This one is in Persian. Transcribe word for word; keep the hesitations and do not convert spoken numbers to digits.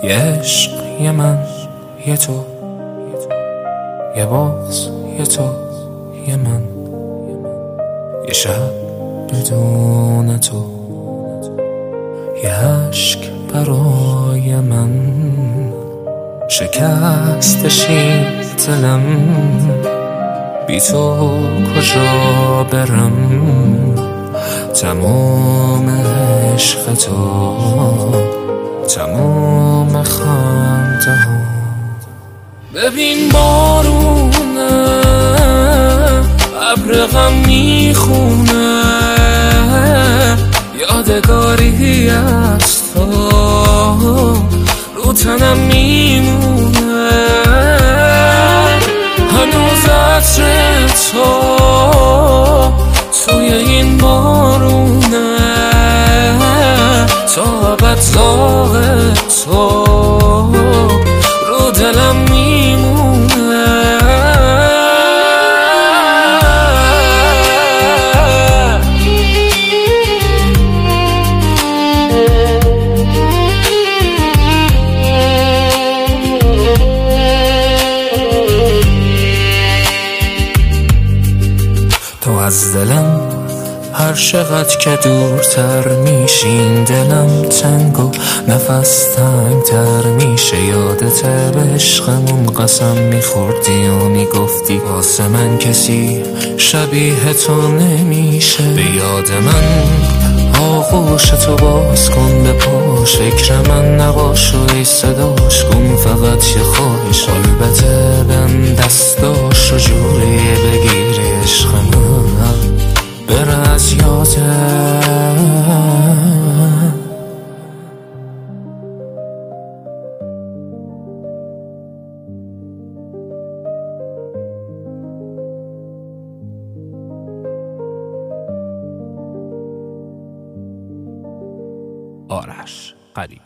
یه عشق یه من یه تو، یه باز یه تو یه من، یه شب بدون تو، یه عشق برای من. شکستش این دلم، بی تو کجا برم؟ تمام عشق تو، تمام خنده ها. ببین بارونه ابر غم میخونه، یادگاری از تو رو تنم میمونه. هنوز عطر تو توی این بارونه، تا ابد داغ تو رو دلم میمونه. تو از دلم هر چقدر که دورتر میشین، دلم تنگ و نفس تنگتر میشه. یادت به عشقمون قسم میخوردی و میگفتی واسه من کسی شبیه تو نمیشه. به یاد من آغوش تو باز کن، به پاش فکر من نباش و ای صداش کن. فقط یه خواهش، البته بهم دستاش و جوری بگیری عشق من بره از یادم. آرش قدیم.